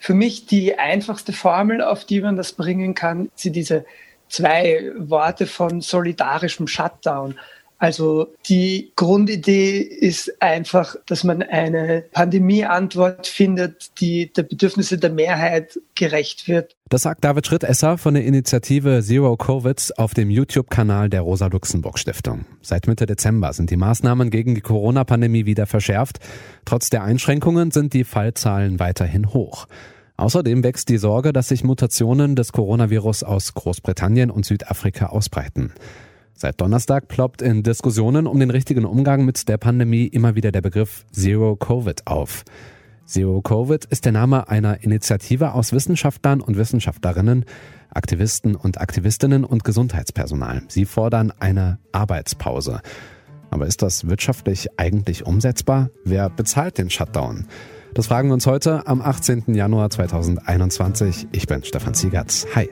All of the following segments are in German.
Für mich die einfachste Formel, auf die man das bringen kann, sind diese 2 Worte von solidarischem Shutdown. Also die Grundidee ist einfach, dass man eine Pandemieantwort findet, die der Bedürfnisse der Mehrheit gerecht wird. Das sagt David Schrittesser von der Initiative Zero Covid auf dem YouTube-Kanal der Rosa-Luxemburg-Stiftung. Seit Mitte Dezember sind die Maßnahmen gegen die Corona-Pandemie wieder verschärft. Trotz der Einschränkungen sind die Fallzahlen weiterhin hoch. Außerdem wächst die Sorge, dass sich Mutationen des Coronavirus aus Großbritannien und Südafrika ausbreiten. Seit Donnerstag ploppt in Diskussionen um den richtigen Umgang mit der Pandemie immer wieder der Begriff Zero Covid auf. Zero Covid ist der Name einer Initiative aus Wissenschaftlern und Wissenschaftlerinnen, Aktivisten und Aktivistinnen und Gesundheitspersonal. Sie fordern eine Arbeitspause. Aber ist das wirtschaftlich eigentlich umsetzbar? Wer bezahlt den Shutdown? Das fragen wir uns heute am 18. Januar 2021. Ich bin Stefan Ziegertz. Hi.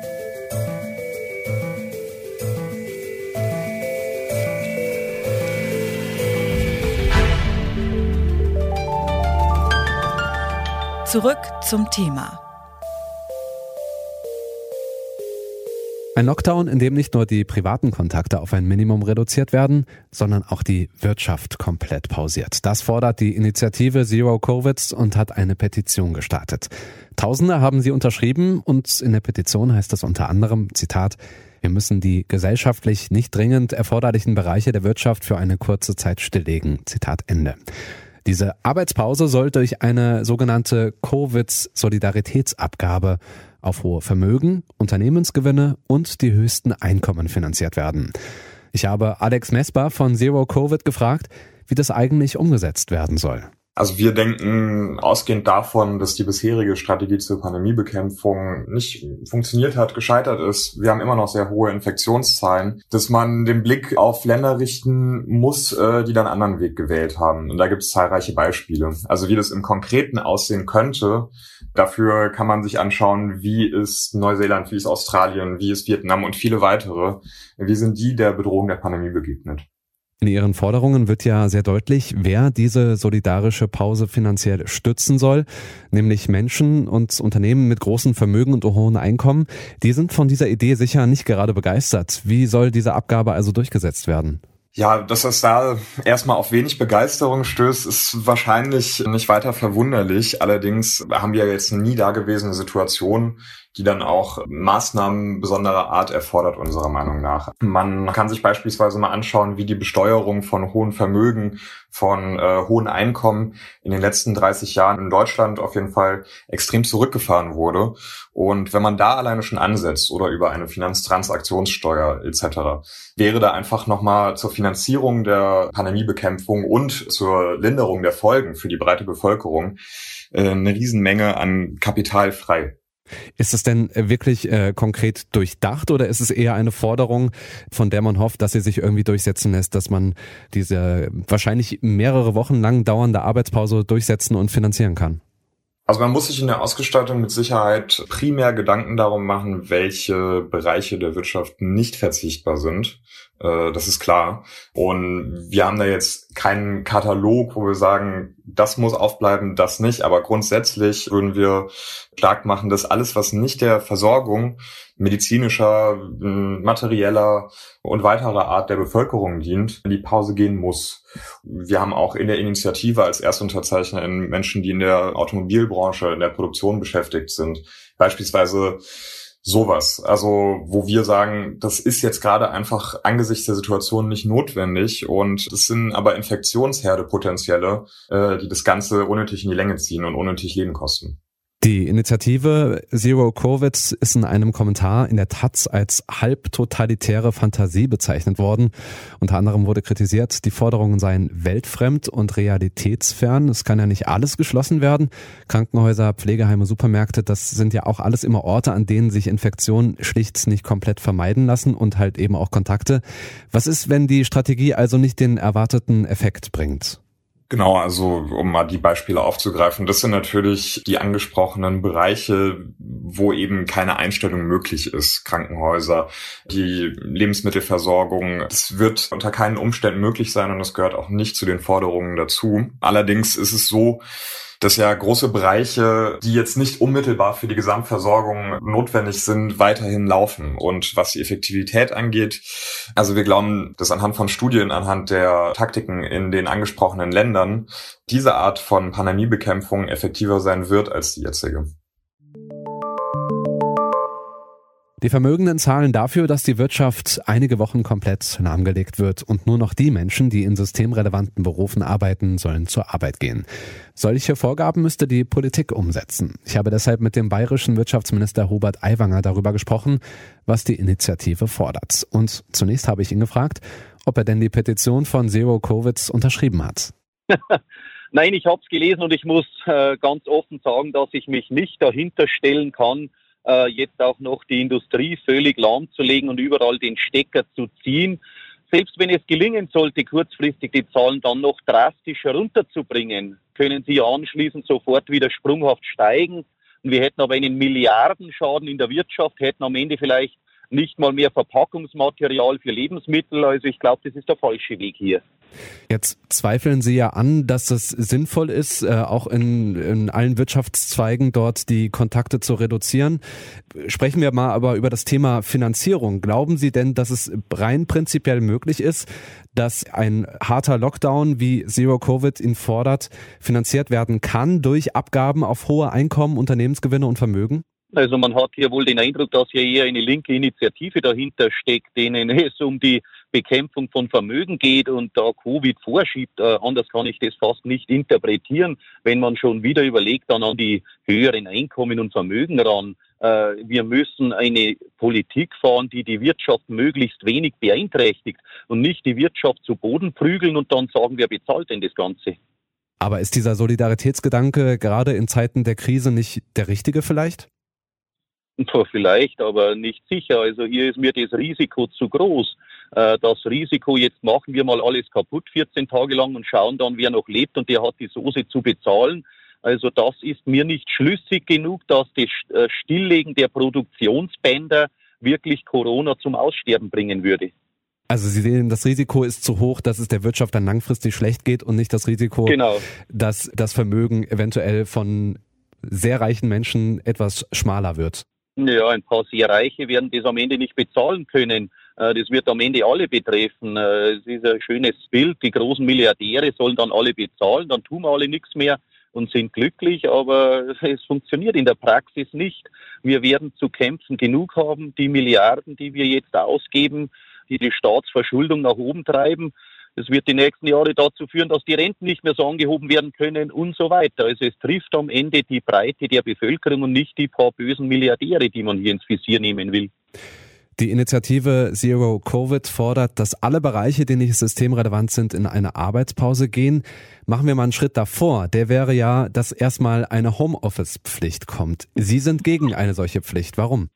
Zurück zum Thema. Ein Lockdown, in dem nicht nur die privaten Kontakte auf ein Minimum reduziert werden, sondern auch die Wirtschaft komplett pausiert. Das fordert die Initiative Zero Covid und hat eine Petition gestartet. Tausende haben sie unterschrieben und in der Petition heißt es unter anderem, Zitat, wir müssen die gesellschaftlich nicht dringend erforderlichen Bereiche der Wirtschaft für eine kurze Zeit stilllegen. Zitat Ende. Diese Arbeitspause soll durch eine sogenannte Covid-Solidaritätsabgabe auf hohe Vermögen, Unternehmensgewinne und die höchsten Einkommen finanziert werden. Ich habe Alex Mesbah von Zero Covid gefragt, wie das eigentlich umgesetzt werden soll. Also wir denken, ausgehend davon, dass die bisherige Strategie zur Pandemiebekämpfung nicht funktioniert hat, gescheitert ist. Wir haben immer noch sehr hohe Infektionszahlen, dass man den Blick auf Länder richten muss, die dann einen anderen Weg gewählt haben. Und da gibt es zahlreiche Beispiele. Also wie das im Konkreten aussehen könnte, dafür kann man sich anschauen, wie ist Neuseeland, wie ist Australien, wie ist Vietnam und viele weitere. Wie sind die der Bedrohung der Pandemie begegnet? In Ihren Forderungen wird ja sehr deutlich, wer diese solidarische Pause finanziell stützen soll, nämlich Menschen und Unternehmen mit großen Vermögen und hohen Einkommen. Die sind von dieser Idee sicher nicht gerade begeistert. Wie soll diese Abgabe also durchgesetzt werden? Ja, dass es da erstmal auf wenig Begeisterung stößt, ist wahrscheinlich nicht weiter verwunderlich. Allerdings haben wir jetzt nie dagewesene Situation, die dann auch Maßnahmen besonderer Art erfordert, unserer Meinung nach. Man kann sich beispielsweise mal anschauen, wie die Besteuerung von hohen Vermögen, von hohen Einkommen in den letzten 30 Jahren in Deutschland auf jeden Fall extrem zurückgefahren wurde. Und wenn man da alleine schon ansetzt oder über eine Finanztransaktionssteuer etc., wäre da einfach nochmal zur Finanzierung der Pandemiebekämpfung und zur Linderung der Folgen für die breite Bevölkerung eine Riesenmenge an Kapital frei. Ist es denn wirklich konkret durchdacht oder ist es eher eine Forderung, von der man hofft, dass sie sich irgendwie durchsetzen lässt, dass man diese wahrscheinlich mehrere Wochen lang dauernde Arbeitspause durchsetzen und finanzieren kann? Also man muss sich in der Ausgestaltung mit Sicherheit primär Gedanken darum machen, welche Bereiche der Wirtschaft nicht verzichtbar sind. Das ist klar. Und wir haben da jetzt keinen Katalog, wo wir sagen, das muss aufbleiben, das nicht. Aber grundsätzlich würden wir stark machen, dass alles, was nicht der Versorgung medizinischer, materieller und weiterer Art der Bevölkerung dient, in die Pause gehen muss. Wir haben auch in der Initiative als Erstunterzeichner Menschen, die in der Automobilbranche, in der Produktion beschäftigt sind. Beispielsweise sowas, also wo wir sagen, das ist jetzt gerade einfach angesichts der Situation nicht notwendig und es sind aber Infektionsherde potenzielle, die das Ganze unnötig in die Länge ziehen und unnötig Leben kosten. Die Initiative Zero Covid ist in einem Kommentar in der Taz als halbtotalitäre Fantasie bezeichnet worden. Unter anderem wurde kritisiert, die Forderungen seien weltfremd und realitätsfern. Es kann ja nicht alles geschlossen werden. Krankenhäuser, Pflegeheime, Supermärkte, das sind ja auch alles immer Orte, an denen sich Infektionen schlicht nicht komplett vermeiden lassen und halt eben auch Kontakte. Was ist, wenn die Strategie also nicht den erwarteten Effekt bringt? Genau, also um mal die Beispiele aufzugreifen, das sind natürlich die angesprochenen Bereiche, wo eben keine Einstellung möglich ist. Krankenhäuser, die Lebensmittelversorgung, das wird unter keinen Umständen möglich sein und das gehört auch nicht zu den Forderungen dazu. Allerdings ist es so, dass ja große Bereiche, die jetzt nicht unmittelbar für die Gesamtversorgung notwendig sind, weiterhin laufen. Und was die Effektivität angeht, also wir glauben, dass anhand von Studien, anhand der Taktiken in den angesprochenen Ländern, diese Art von Pandemiebekämpfung effektiver sein wird als die jetzige. Die Vermögenden zahlen dafür, dass die Wirtschaft einige Wochen komplett lahmgelegt wird und nur noch die Menschen, die in systemrelevanten Berufen arbeiten, sollen zur Arbeit gehen. Solche Vorgaben müsste die Politik umsetzen. Ich habe deshalb mit dem bayerischen Wirtschaftsminister Hubert Aiwanger darüber gesprochen, was die Initiative fordert. Und zunächst habe ich ihn gefragt, ob er denn die Petition von Zero Covid unterschrieben hat. Nein, ich habe es gelesen und ich muss ganz offen sagen, dass ich mich nicht dahinter stellen kann, jetzt auch noch die Industrie völlig lahmzulegen und überall den Stecker zu ziehen. Selbst wenn es gelingen sollte, kurzfristig die Zahlen dann noch drastisch herunterzubringen, können sie anschließend sofort wieder sprunghaft steigen. Und wir hätten aber einen Milliardenschaden in der Wirtschaft, hätten am Ende vielleicht nicht mal mehr Verpackungsmaterial für Lebensmittel. Also ich glaube, das ist der falsche Weg hier. Jetzt zweifeln Sie ja an, dass es sinnvoll ist, auch in allen Wirtschaftszweigen dort die Kontakte zu reduzieren. Sprechen wir mal aber über das Thema Finanzierung. Glauben Sie denn, dass es rein prinzipiell möglich ist, dass ein harter Lockdown, wie Zero Covid ihn fordert, finanziert werden kann durch Abgaben auf hohe Einkommen, Unternehmensgewinne und Vermögen? Also man hat hier wohl den Eindruck, dass hier eher eine linke Initiative dahinter steckt, denen es um die Bekämpfung von Vermögen geht und da Covid vorschiebt. Anders kann ich das fast nicht interpretieren, wenn man schon wieder überlegt, dann an die höheren Einkommen und Vermögen ran. Wir müssen eine Politik fahren, die die Wirtschaft möglichst wenig beeinträchtigt und nicht die Wirtschaft zu Boden prügeln und dann sagen, wer bezahlt denn das Ganze? Aber ist dieser Solidaritätsgedanke gerade in Zeiten der Krise nicht der richtige vielleicht? Vielleicht, aber nicht sicher. Also hier ist mir das Risiko zu groß. Das Risiko, jetzt machen wir mal alles kaputt 14 Tage lang und schauen dann, wer noch lebt und der hat die Soße zu bezahlen. Also das ist mir nicht schlüssig genug, dass das Stilllegen der Produktionsbänder wirklich Corona zum Aussterben bringen würde. Also Sie sehen, das Risiko ist zu hoch, dass es der Wirtschaft dann langfristig schlecht geht und nicht das Risiko, dass das Vermögen eventuell von sehr reichen Menschen etwas schmaler wird. Ja, ein paar sehr Reiche werden das am Ende nicht bezahlen können. Das wird am Ende alle betreffen. Es ist ein schönes Bild. Die großen Milliardäre sollen dann alle bezahlen, dann tun wir alle nichts mehr und sind glücklich, aber es funktioniert in der Praxis nicht. Wir werden zu kämpfen genug haben. Die Milliarden, die wir jetzt ausgeben, die die Staatsverschuldung nach oben treiben, das wird die nächsten Jahre dazu führen, dass die Renten nicht mehr so angehoben werden können und so weiter. Also es trifft am Ende die Breite der Bevölkerung und nicht die paar bösen Milliardäre, die man hier ins Visier nehmen will. Die Initiative Zero Covid fordert, dass alle Bereiche, die nicht systemrelevant sind, in eine Arbeitspause gehen. Machen wir mal einen Schritt davor. Der wäre ja, dass erstmal eine Homeoffice-Pflicht kommt. Sie sind gegen eine solche Pflicht. Warum?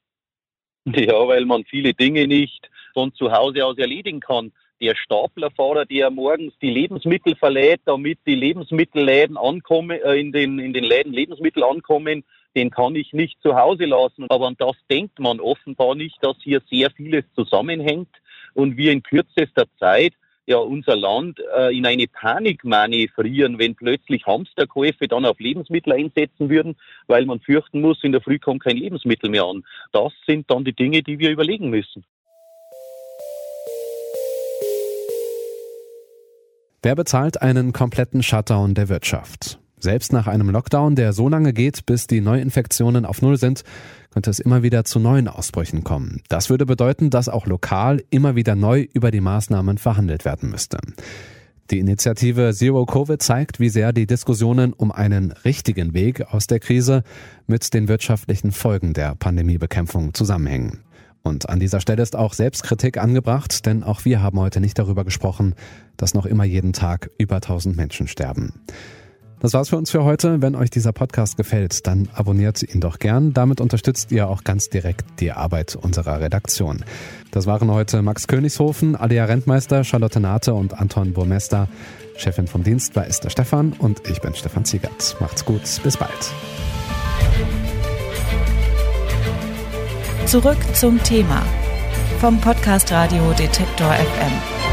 Ja, weil man viele Dinge nicht von zu Hause aus erledigen kann. Der Staplerfahrer, der morgens die Lebensmittel verlädt, damit die Lebensmittelläden ankommen, in den Läden Lebensmittel ankommen, den kann ich nicht zu Hause lassen. Aber an das denkt man offenbar nicht, dass hier sehr vieles zusammenhängt und wir in kürzester Zeit ja unser Land in eine Panik manövrieren, wenn plötzlich Hamsterkäufe dann auf Lebensmittel einsetzen würden, weil man fürchten muss, in der Früh kommt kein Lebensmittel mehr an. Das sind dann die Dinge, die wir überlegen müssen. Wer bezahlt einen kompletten Shutdown der Wirtschaft? Selbst nach einem Lockdown, der so lange geht, bis die Neuinfektionen auf Null sind, könnte es immer wieder zu neuen Ausbrüchen kommen. Das würde bedeuten, dass auch lokal immer wieder neu über die Maßnahmen verhandelt werden müsste. Die Initiative Zero Covid zeigt, wie sehr die Diskussionen um einen richtigen Weg aus der Krise mit den wirtschaftlichen Folgen der Pandemiebekämpfung zusammenhängen. Und an dieser Stelle ist auch Selbstkritik angebracht, denn auch wir haben heute nicht darüber gesprochen, dass noch immer jeden Tag über 1000 Menschen sterben. Das war's für uns für heute. Wenn euch dieser Podcast gefällt, dann abonniert ihn doch gern. Damit unterstützt ihr auch ganz direkt die Arbeit unserer Redaktion. Das waren heute Max Königshofen, Alia Rentmeister, Charlotte Nate und Anton Burmester. Chefin vom Dienst war Esther Stephan und ich bin Stefan Ziegert. Macht's gut, bis bald. Zurück zum Thema vom Podcast Radio Detektor FM.